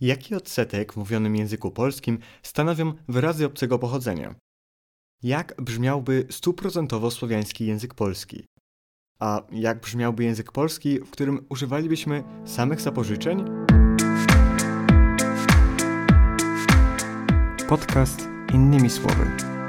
Jaki odsetek w mówionym języku polskim stanowią wyrazy obcego pochodzenia? Jak brzmiałby 100% słowiański język polski? A jak brzmiałby język polski, w którym używalibyśmy samych zapożyczeń? Podcast Innymi Słowy.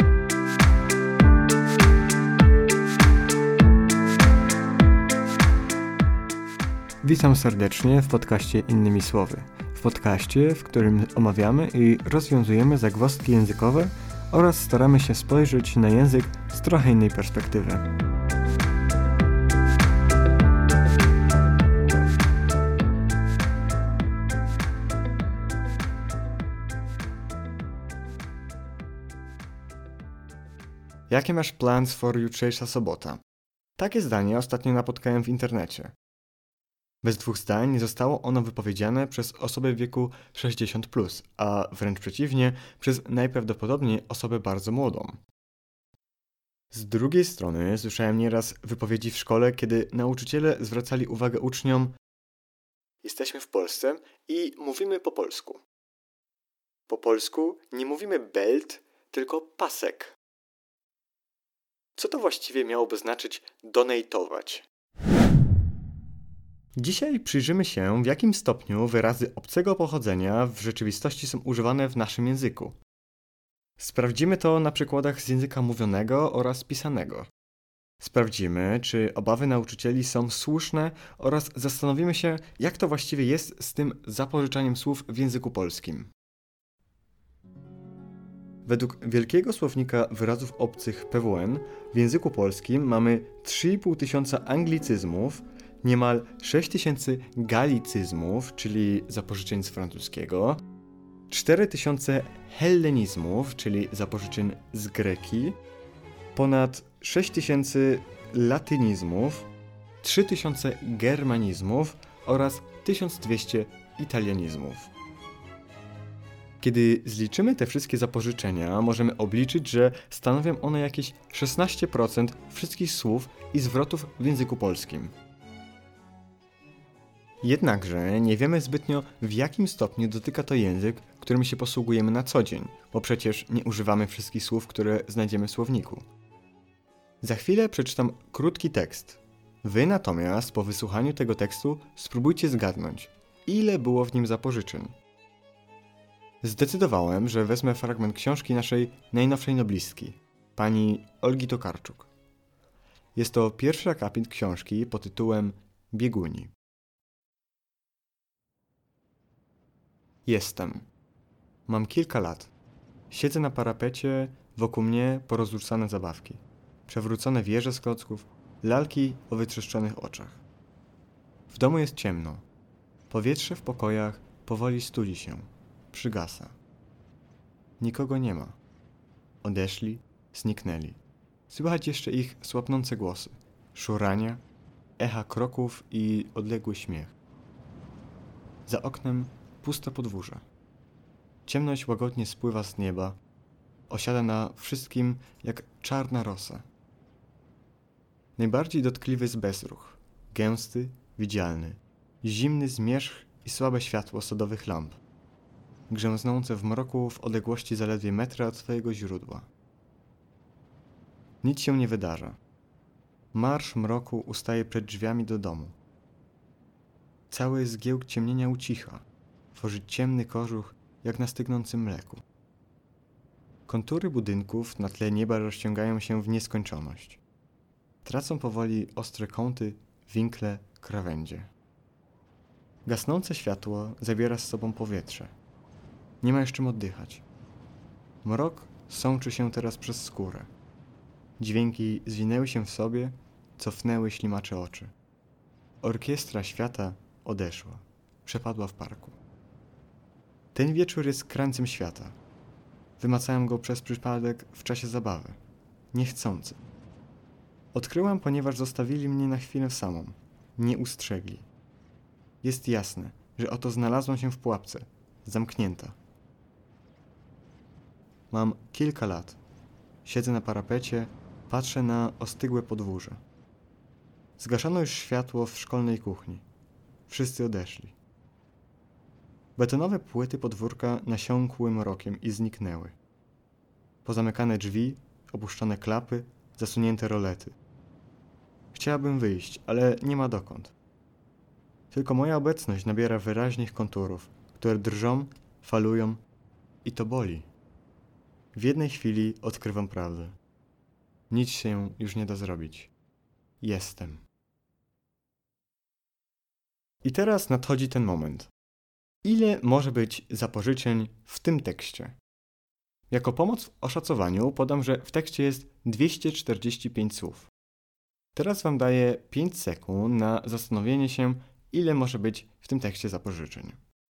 Witam serdecznie w podcaście Innymi Słowy. W podcaście, w którym omawiamy i rozwiązujemy zagwozdki językowe oraz staramy się spojrzeć na język z trochę innej perspektywy. Jakie masz plans for jutrzejsza sobota? Takie zdanie ostatnio napotkałem w internecie. Bez dwóch zdań nie zostało ono wypowiedziane przez osobę w wieku 60+, a wręcz przeciwnie, przez najprawdopodobniej osobę bardzo młodą. Z drugiej strony słyszałem nieraz wypowiedzi w szkole, kiedy nauczyciele zwracali uwagę uczniom: jesteśmy w Polsce i mówimy po polsku. Po polsku nie mówimy belt, tylko pasek. Co to właściwie miałoby znaczyć donate'ować? Dzisiaj przyjrzymy się, w jakim stopniu wyrazy obcego pochodzenia w rzeczywistości są używane w naszym języku. Sprawdzimy to na przykładach z języka mówionego oraz pisanego. Sprawdzimy, czy obawy nauczycieli są słuszne oraz zastanowimy się, jak to właściwie jest z tym zapożyczaniem słów w języku polskim. Według Wielkiego Słownika Wyrazów Obcych PWN w języku polskim mamy 3500 anglicyzmów, niemal 6000 galicyzmów, czyli zapożyczeń z francuskiego, 4000 hellenizmów, czyli zapożyczeń z greki, ponad 6000 latynizmów, 3000 germanizmów oraz 1200 italianizmów. Kiedy zliczymy te wszystkie zapożyczenia, możemy obliczyć, że stanowią one jakieś 16% wszystkich słów i zwrotów w języku polskim. Jednakże nie wiemy zbytnio, w jakim stopniu dotyka to język, którym się posługujemy na co dzień, bo przecież nie używamy wszystkich słów, które znajdziemy w słowniku. Za chwilę przeczytam krótki tekst. Wy natomiast po wysłuchaniu tego tekstu spróbujcie zgadnąć, ile było w nim zapożyczeń. Zdecydowałem, że wezmę fragment książki naszej najnowszej noblistki, pani Olgi Tokarczuk. Jest to pierwszy akapit książki pod tytułem Bieguni. Jestem. Mam kilka lat. Siedzę na parapecie, wokół mnie porozrzucane zabawki. Przewrócone wieże z klocków, lalki o wytrzeszczonych oczach. W domu jest ciemno. Powietrze w pokojach powoli studzi się. Przygasa. Nikogo nie ma. Odeszli, zniknęli. Słychać jeszcze ich słabnące głosy, szurania, echa kroków i odległy śmiech. Za oknem puste podwórze. Ciemność łagodnie spływa z nieba, osiada na wszystkim jak czarna rosa. Najbardziej dotkliwy jest bezruch, gęsty, widzialny, zimny zmierzch i słabe światło sodowych lamp, grzęznące w mroku w odległości zaledwie metra od swojego źródła. Nic się nie wydarza. Marsz mroku ustaje przed drzwiami do domu. Cały zgiełk ciemnienia ucicha. Tworzy ciemny kożuch, jak na stygnącym mleku. Kontury budynków na tle nieba rozciągają się w nieskończoność. Tracą powoli ostre kąty, winkle, krawędzie. Gasnące światło zabiera z sobą powietrze. Nie ma już czym oddychać. Mrok sączy się teraz przez skórę. Dźwięki zwinęły się w sobie, cofnęły ślimacze oczy. Orkiestra świata odeszła, przepadła w parku. Ten wieczór jest krańcem świata. Wymacałem go przez przypadek w czasie zabawy. Niechcący. Odkryłam, ponieważ zostawili mnie na chwilę samą. Nie ustrzegli. Jest jasne, że oto znalazłam się w pułapce. Zamknięta. Mam kilka lat. Siedzę na parapecie, patrzę na ostygłe podwórze. Zgaszono już światło w szkolnej kuchni. Wszyscy odeszli. Betonowe płyty podwórka nasiąkły mrokiem i zniknęły. Pozamykane drzwi, opuszczone klapy, zasunięte rolety. Chciałabym wyjść, ale nie ma dokąd. Tylko moja obecność nabiera wyraźnych konturów, które drżą, falują i to boli. W jednej chwili odkrywam prawdę. Nic się już nie da zrobić. Jestem. I teraz nadchodzi ten moment. Ile może być zapożyczeń w tym tekście? Jako pomoc w oszacowaniu podam, że w tekście jest 245 słów. Teraz Wam daję 5 sekund na zastanowienie się, ile może być w tym tekście zapożyczeń.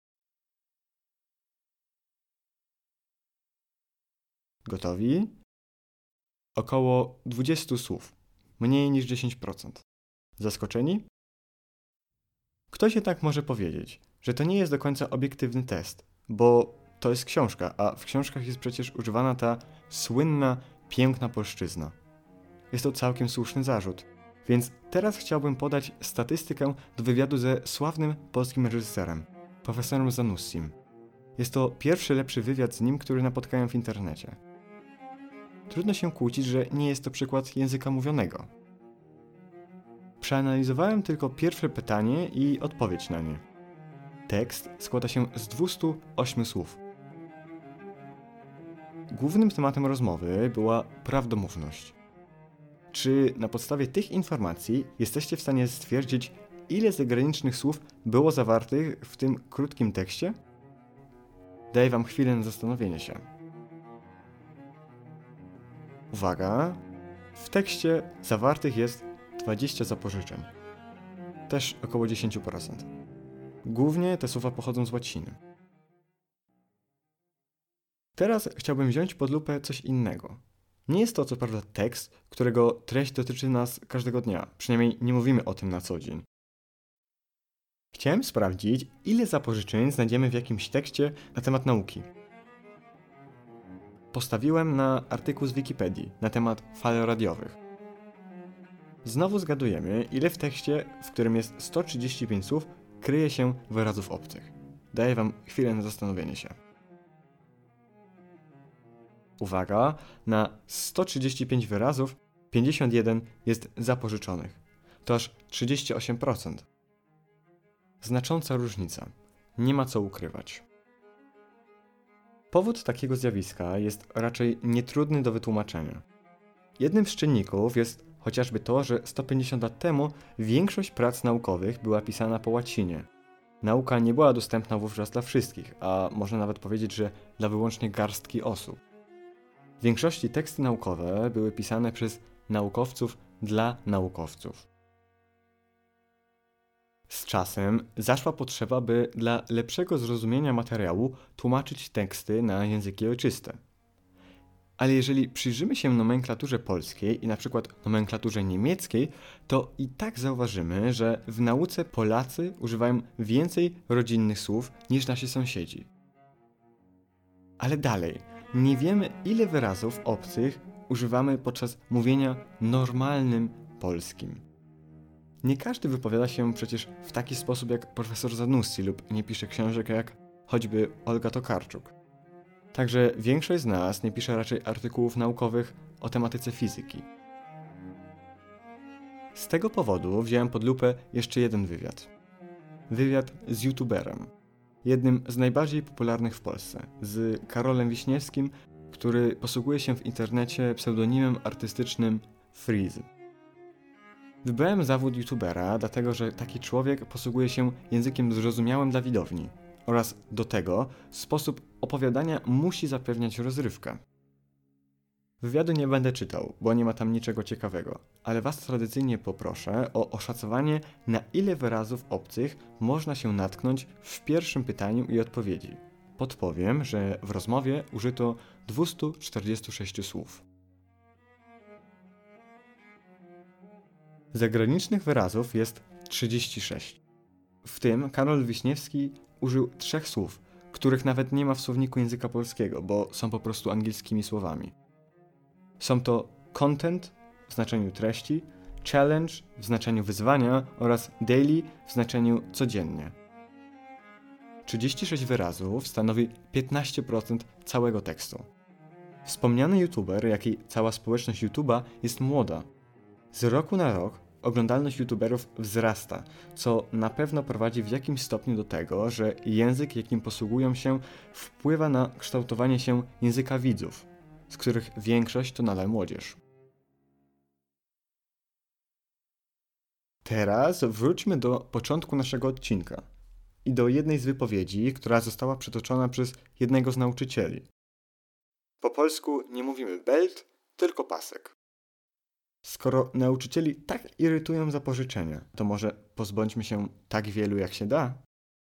Gotowi? Około 20 słów. Mniej niż 10%. Zaskoczeni? Ktoś jednak może powiedzieć, że to nie jest do końca obiektywny test, bo to jest książka, a w książkach jest przecież używana ta słynna, piękna polszczyzna. Jest to całkiem słuszny zarzut, więc teraz chciałbym podać statystykę do wywiadu ze sławnym polskim reżyserem, profesorem Zanussim. Jest to pierwszy lepszy wywiad z nim, który napotkałem w internecie. Trudno się kłócić, że nie jest to przykład języka mówionego. Przeanalizowałem tylko pierwsze pytanie i odpowiedź na nie. Tekst składa się z 208 słów. Głównym tematem rozmowy była prawdomówność. Czy na podstawie tych informacji jesteście w stanie stwierdzić, ile zagranicznych słów było zawartych w tym krótkim tekście? Daję Wam chwilę na zastanowienie się. Uwaga! W tekście zawartych jest 20 zapożyczeń. Też około 10%. Głównie te słowa pochodzą z łaciny. Teraz chciałbym wziąć pod lupę coś innego. Nie jest to co prawda tekst, którego treść dotyczy nas każdego dnia. Przynajmniej nie mówimy o tym na co dzień. Chciałem sprawdzić, ile zapożyczeń znajdziemy w jakimś tekście na temat nauki. Postawiłem na artykuł z Wikipedii na temat fal radiowych. Znowu zgadujemy, ile w tekście, w którym jest 135 słów, kryje się wyrazów obcych. Daję Wam chwilę na zastanowienie się. Uwaga, na 135 wyrazów 51 jest zapożyczonych. To aż 38%. Znacząca różnica. Nie ma co ukrywać. Powód takiego zjawiska jest raczej nietrudny do wytłumaczenia. Jednym z czynników jest chociażby to, że 150 lat temu większość prac naukowych była pisana po łacinie. Nauka nie była dostępna wówczas dla wszystkich, a można nawet powiedzieć, że dla wyłącznie garstki osób. W większości teksty naukowe były pisane przez naukowców dla naukowców. Z czasem zaszła potrzeba, by dla lepszego zrozumienia materiału tłumaczyć teksty na języki ojczyste. Ale jeżeli przyjrzymy się nomenklaturze polskiej i na przykład nomenklaturze niemieckiej, to i tak zauważymy, że w nauce Polacy używają więcej rodzinnych słów niż nasi sąsiedzi. Ale dalej, nie wiemy, ile wyrazów obcych używamy podczas mówienia normalnym polskim. Nie każdy wypowiada się przecież w taki sposób jak profesor Zanussi lub nie pisze książek jak choćby Olga Tokarczuk. Także większość z nas nie pisze raczej artykułów naukowych o tematyce fizyki. Z tego powodu wziąłem pod lupę jeszcze jeden wywiad. Wywiad z youtuberem. Jednym z najbardziej popularnych w Polsce, z Karolem Wiśniewskim, który posługuje się w internecie pseudonimem artystycznym Freeze. Wybrałem zawód youtubera, dlatego że taki człowiek posługuje się językiem zrozumiałym dla widowni oraz do tego sposób opowiadania musi zapewniać rozrywkę. Wywiadu nie będę czytał, bo nie ma tam niczego ciekawego, ale Was tradycyjnie poproszę o oszacowanie, na ile wyrazów obcych można się natknąć w pierwszym pytaniu i odpowiedzi. Podpowiem, że w rozmowie użyto 246 słów. Zagranicznych wyrazów jest 36. W tym Karol Wiśniewski użył 3 słów, których nawet nie ma w słowniku języka polskiego, bo są po prostu angielskimi słowami. Są to content w znaczeniu treści, challenge w znaczeniu wyzwania oraz daily w znaczeniu codziennie. 36 wyrazów stanowi 15% całego tekstu. Wspomniany youtuber, jak i cała społeczność YouTube'a jest młoda. Z roku na rok oglądalność youtuberów wzrasta, co na pewno prowadzi w jakimś stopniu do tego, że język, jakim posługują się, wpływa na kształtowanie się języka widzów, z których większość to nadal młodzież. Teraz wróćmy do początku naszego odcinka i do jednej z wypowiedzi, która została przytoczona przez jednego z nauczycieli. Po polsku nie mówimy belt, tylko pasek. Skoro nauczycieli tak irytują zapożyczenia, to może pozbądźmy się tak wielu jak się da?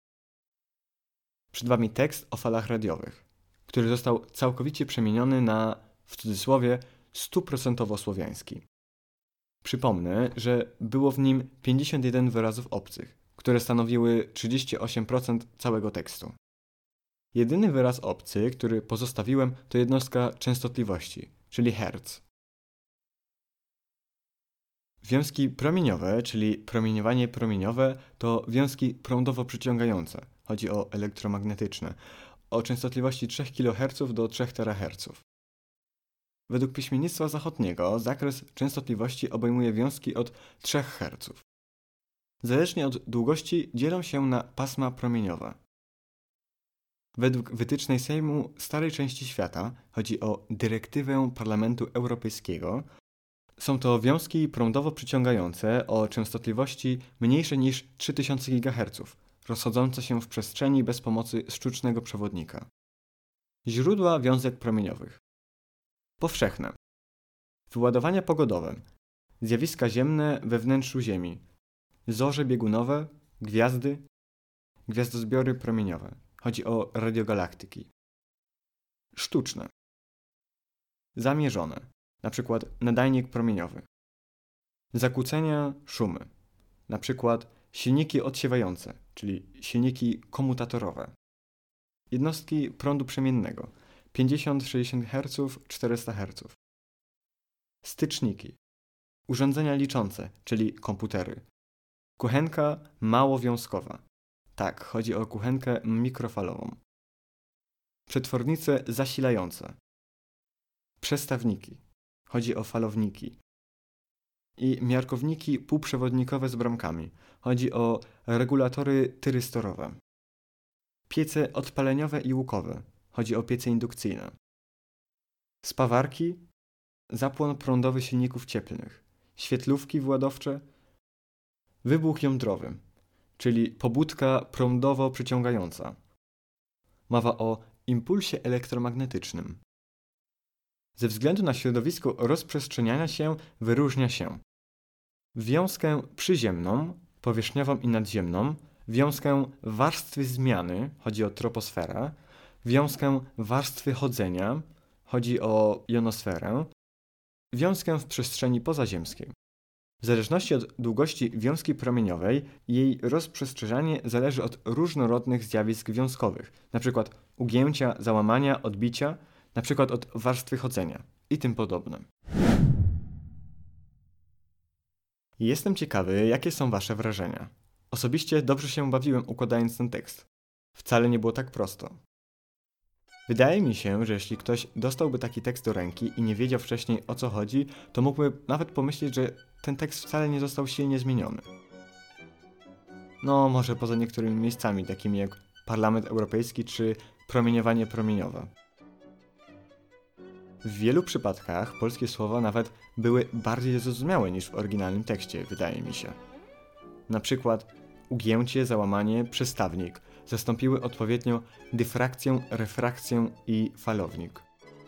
Przed Wami tekst o falach radiowych, który został całkowicie przemieniony na, w cudzysłowie, 100% słowiański. Przypomnę, że było w nim 51 wyrazów obcych, które stanowiły 38% całego tekstu. Jedyny wyraz obcy, który pozostawiłem, to jednostka częstotliwości, czyli hertz. Wiązki promieniowe, czyli promieniowanie promieniowe, to wiązki prądowo przyciągające, chodzi o elektromagnetyczne, o częstotliwości 3 kHz do 3 THz. Według piśmiennictwa zachodniego zakres częstotliwości obejmuje wiązki od 3 Hz. Zależnie od długości dzielą się na pasma promieniowe. Według wytycznej Sejmu Starej Części Świata, chodzi o dyrektywę Parlamentu Europejskiego, są to wiązki prądowo przyciągające o częstotliwości mniejszej niż 3000 GHz, rozchodzące się w przestrzeni bez pomocy sztucznego przewodnika. Źródła wiązek promieniowych. Powszechne. Wyładowania pogodowe. Zjawiska ziemne we wnętrzu Ziemi. Zorze biegunowe, gwiazdy, gwiazdozbiory promieniowe. Chodzi o radiogalaktyki. Sztuczne. Zamierzone. Na przykład nadajnik promieniowy. Zakłócenia, szumy. Na przykład silniki odsiewające, czyli silniki komutatorowe. Jednostki prądu przemiennego. 50-60 Hz, 400 Hz. Styczniki. Urządzenia liczące, czyli komputery. Kuchenka małowiązkowa. Tak, chodzi o kuchenkę mikrofalową. Przetwornice zasilające. Przestawniki. Chodzi o falowniki. I miarkowniki półprzewodnikowe z bramkami. Chodzi o regulatory tyrystorowe. Piece odpaleniowe i łukowe. Chodzi o piece indukcyjne. Spawarki. Zapłon prądowy silników cieplnych. Świetlówki wyładowcze. Wybuch jądrowy, czyli pobudka prądowo przyciągająca. Mowa o impulsie elektromagnetycznym. Ze względu na środowisko rozprzestrzeniania się wyróżnia się wiązkę przyziemną, powierzchniową i nadziemną, wiązkę warstwy zmiany, chodzi o troposferę, wiązkę warstwy chodzenia, chodzi o jonosferę, wiązkę w przestrzeni pozaziemskiej. W zależności od długości wiązki promieniowej, jej rozprzestrzenianie zależy od różnorodnych zjawisk wiązkowych, np. ugięcia, załamania, odbicia, np. od warstwy chodzenia i tym podobne. Jestem ciekawy, jakie są Wasze wrażenia. Osobiście dobrze się bawiłem układając ten tekst. Wcale nie było tak prosto. Wydaje mi się, że jeśli ktoś dostałby taki tekst do ręki i nie wiedział wcześniej, o co chodzi, to mógłby nawet pomyśleć, że ten tekst wcale nie został silnie zmieniony. No, może poza niektórymi miejscami, takimi jak Parlament Europejski czy promieniowanie promieniowe. W wielu przypadkach polskie słowa nawet były bardziej zrozumiałe niż w oryginalnym tekście, wydaje mi się. Na przykład ugięcie, załamanie, przestawnik zastąpiły odpowiednio dyfrakcję, refrakcję i falownik.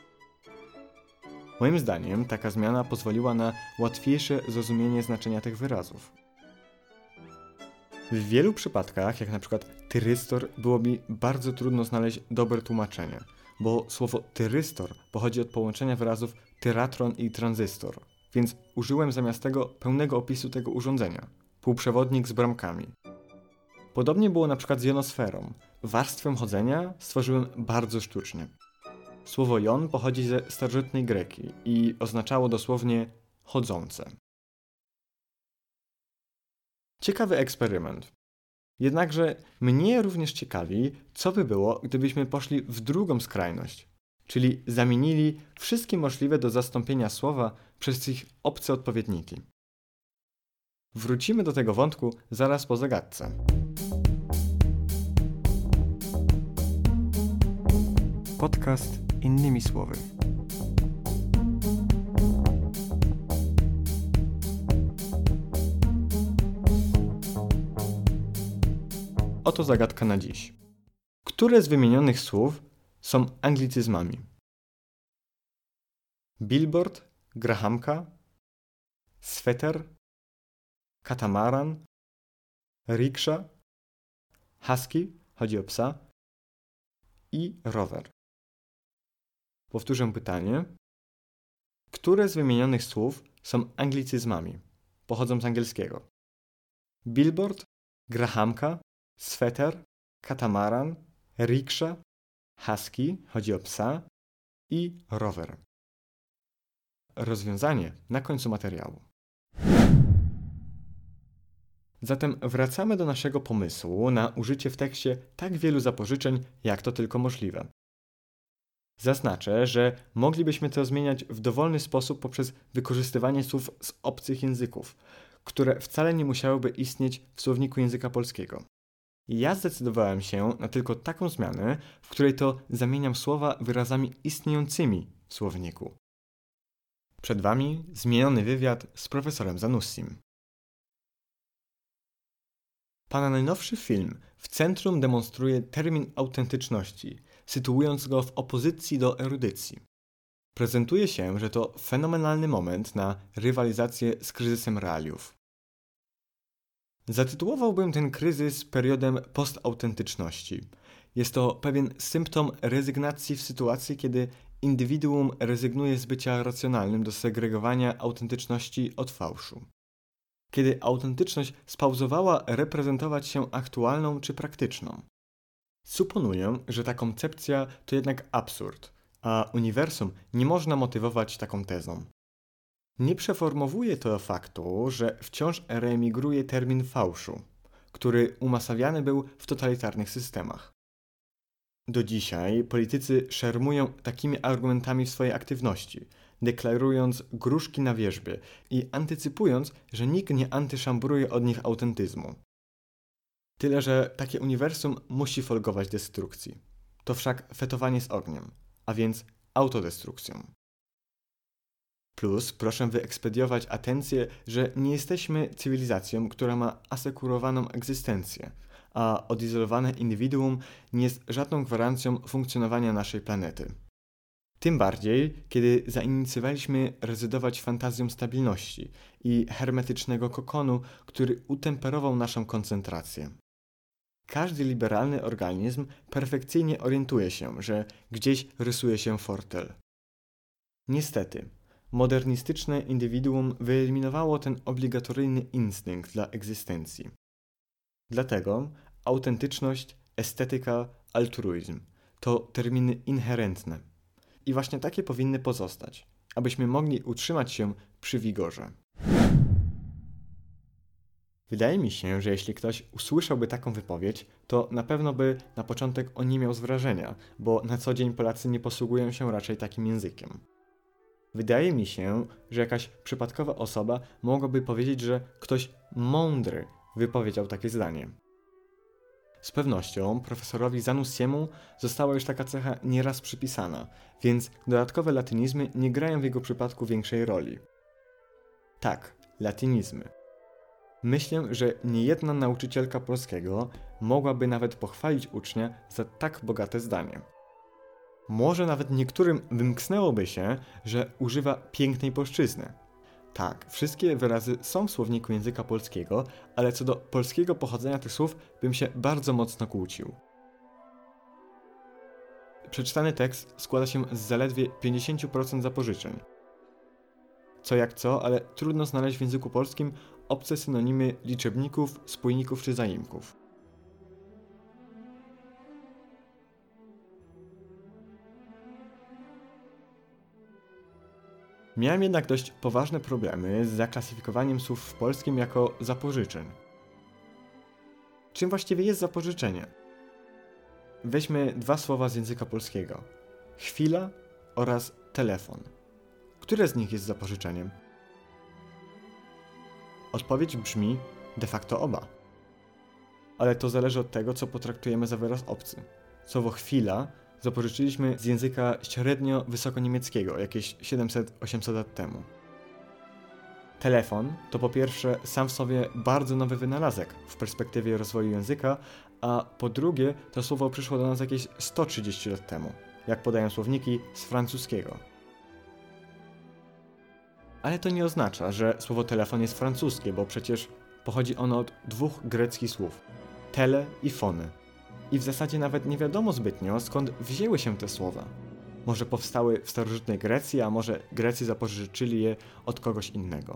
Moim zdaniem taka zmiana pozwoliła na łatwiejsze zrozumienie znaczenia tych wyrazów. W wielu przypadkach, jak na przykład tyrystor, było mi bardzo trudno znaleźć dobre tłumaczenie, bo słowo tyrystor pochodzi od połączenia wyrazów tyratron i tranzystor, więc użyłem zamiast tego pełnego opisu tego urządzenia – półprzewodnik z bramkami. Podobnie było na przykład z jonosferą. Warstwę chodzenia stworzyłem bardzo sztucznie. Słowo jon pochodzi ze starożytnej Greki i oznaczało dosłownie chodzące. Ciekawy eksperyment. Jednakże mnie również ciekawi, co by było, gdybyśmy poszli w drugą skrajność, czyli zamienili wszystkie możliwe do zastąpienia słowa przez ich obce odpowiedniki. Wrócimy do tego wątku zaraz po zagadce. Podcast innymi słowy. Oto zagadka na dziś. Które z wymienionych słów są anglicyzmami? Billboard, grahamka, sweter, katamaran, riksza, husky, chodzi o psa, i rower. Powtórzę pytanie. Które z wymienionych słów są anglicyzmami? Pochodzą z angielskiego. Billboard, grahamka, sweter, katamaran, riksza, husky, chodzi o psa, i rower. Rozwiązanie na końcu materiału. Zatem wracamy do naszego pomysłu na użycie w tekście tak wielu zapożyczeń, jak to tylko możliwe. Zaznaczę, że moglibyśmy to zmieniać w dowolny sposób poprzez wykorzystywanie słów z obcych języków, które wcale nie musiałyby istnieć w słowniku języka polskiego. Ja zdecydowałem się na tylko taką zmianę, w której to zamieniam słowa wyrazami istniejącymi w słowniku. Przed Wami zmieniony wywiad z profesorem Zanussim. Pana najnowszy film w centrum demonstruje termin autentyczności, sytuując go w opozycji do erudycji. Prezentuje się, że to fenomenalny moment na rywalizację z kryzysem realiów. Zatytułowałbym ten kryzys periodem postautentyczności. Jest to pewien symptom rezygnacji w sytuacji, kiedy indywiduum rezygnuje z bycia racjonalnym do segregowania autentyczności od fałszu. Kiedy autentyczność spauzowała reprezentować się aktualną czy praktyczną. Suponuję, że ta koncepcja to jednak absurd, a uniwersum nie można motywować taką tezą. Nie przeformowuje to faktu, że wciąż reemigruje termin fałszu, który umasawiany był w totalitarnych systemach. Do dzisiaj politycy szermują takimi argumentami w swojej aktywności, deklarując gruszki na wierzbie i antycypując, że nikt nie antyszambruje od nich autentyzmu. Tyle, że takie uniwersum musi folgować destrukcji. To wszak fetowanie z ogniem, a więc autodestrukcją. Plus proszę wyekspediować atencję, że nie jesteśmy cywilizacją, która ma asekurowaną egzystencję, a odizolowane indywiduum nie jest żadną gwarancją funkcjonowania naszej planety. Tym bardziej, kiedy zainicjowaliśmy rezydować fantazją stabilności i hermetycznego kokonu, który utemperował naszą koncentrację. Każdy liberalny organizm perfekcyjnie orientuje się, że gdzieś rysuje się fortel. Niestety, modernistyczne indywiduum wyeliminowało ten obligatoryjny instynkt dla egzystencji. Dlatego autentyczność, estetyka, altruizm to terminy inherentne. I właśnie takie powinny pozostać, abyśmy mogli utrzymać się przy wigorze. Wydaje mi się, że jeśli ktoś usłyszałby taką wypowiedź, to na pewno by na początek oniemiał z wrażenia, bo na co dzień Polacy nie posługują się raczej takim językiem. Wydaje mi się, że jakaś przypadkowa osoba mogłaby powiedzieć, że ktoś mądry wypowiedział takie zdanie. Z pewnością profesorowi Zanussiemu została już taka cecha nieraz przypisana, więc dodatkowe latynizmy nie grają w jego przypadku większej roli. Tak, latynizmy. Myślę, że niejedna nauczycielka polskiego mogłaby nawet pochwalić ucznia za tak bogate zdanie. Może nawet niektórym wymknęłoby się, że używa pięknej polszczyzny. Tak, wszystkie wyrazy są w słowniku języka polskiego, ale co do polskiego pochodzenia tych słów bym się bardzo mocno kłócił. Przeczytany tekst składa się z zaledwie 50% zapożyczeń. Co jak co, ale trudno znaleźć w języku polskim obce synonimy liczebników, spójników czy zaimków. Miałem jednak dość poważne problemy z zaklasyfikowaniem słów w polskim jako zapożyczeń. Czym właściwie jest zapożyczenie? Weźmy dwa słowa z języka polskiego. Chwila oraz telefon. Które z nich jest zapożyczeniem? Odpowiedź brzmi de facto oba. Ale to zależy od tego, co potraktujemy za wyraz obcy. Słowo chwila zapożyczyliśmy z języka średnio wysokoniemieckiego jakieś 700-800 lat temu. Telefon to po pierwsze sam w sobie bardzo nowy wynalazek w perspektywie rozwoju języka, a po drugie to słowo przyszło do nas jakieś 130 lat temu, jak podają słowniki z francuskiego. Ale to nie oznacza, że słowo telefon jest francuskie, bo przecież pochodzi ono od dwóch greckich słów – tele i fony. I w zasadzie nawet nie wiadomo zbytnio, skąd wzięły się te słowa. Może powstały w starożytnej Grecji, a może Grecy zapożyczyli je od kogoś innego.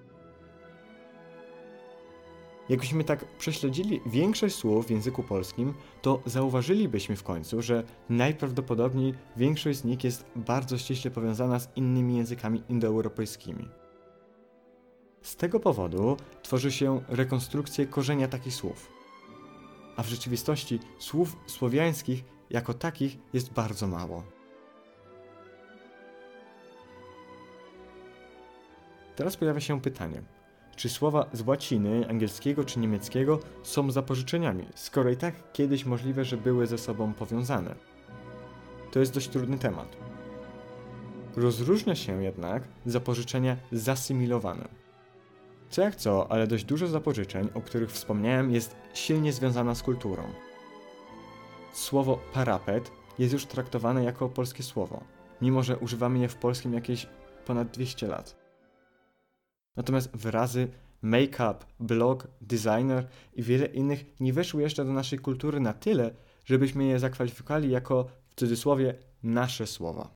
Jakbyśmy tak prześledzili większość słów w języku polskim, to zauważylibyśmy w końcu, że najprawdopodobniej większość z nich jest bardzo ściśle powiązana z innymi językami indoeuropejskimi. Z tego powodu tworzy się rekonstrukcję korzenia takich słów. A w rzeczywistości słów słowiańskich jako takich jest bardzo mało. Teraz pojawia się pytanie, czy słowa z łaciny, angielskiego czy niemieckiego są zapożyczeniami, skoro i tak kiedyś możliwe, że były ze sobą powiązane? To jest dość trudny temat. Rozróżnia się jednak zapożyczenia zasymilowane. Co jak co, ale dość dużo zapożyczeń, o których wspomniałem, jest silnie związana z kulturą. Słowo parapet jest już traktowane jako polskie słowo, mimo że używamy je w polskim jakieś ponad 200 lat. Natomiast wyrazy make-up, blog, designer i wiele innych nie weszły jeszcze do naszej kultury na tyle, żebyśmy je zakwalifikowali jako, w cudzysłowie, nasze słowa.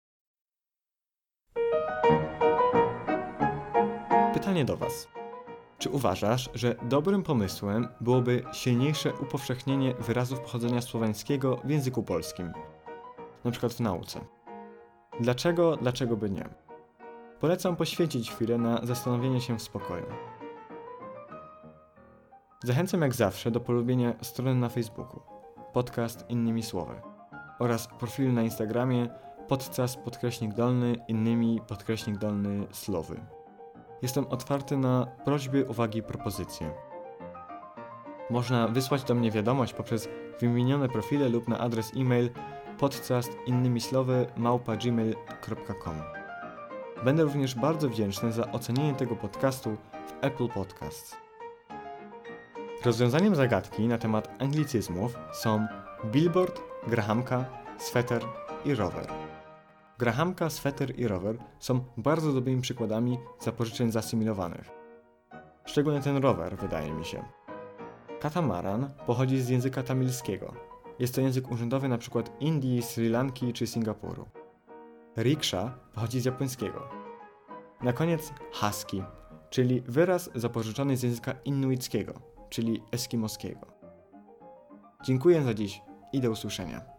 Pytanie do Was. Czy uważasz, że dobrym pomysłem byłoby silniejsze upowszechnienie wyrazów pochodzenia słowiańskiego w języku polskim? Na przykład w nauce. Dlaczego by nie? Polecam poświęcić chwilę na zastanowienie się w spokoju. Zachęcam jak zawsze do polubienia strony na Facebooku Podcast Innymi Słowy oraz profilu na Instagramie podcast_innymi_słowy. Jestem otwarty na prośby, uwagi i propozycje. Można wysłać do mnie wiadomość poprzez wymienione profile lub na adres e-mail podcastinnymisłowy@gmail.com. Będę również bardzo wdzięczny za ocenienie tego podcastu w Apple Podcasts. Rozwiązaniem zagadki na temat anglicyzmów są billboard, grahamka, sweter i rower. Grahamka, sweter i rower są bardzo dobrymi przykładami zapożyczeń zasymilowanych. Szczególnie ten rower, wydaje mi się. Katamaran pochodzi z języka tamilskiego. Jest to język urzędowy np. Indii, Sri Lanki czy Singapuru. Riksza pochodzi z japońskiego. Na koniec husky, czyli wyraz zapożyczony z języka inuickiego, czyli eskimoskiego. Dziękuję za dziś i do usłyszenia.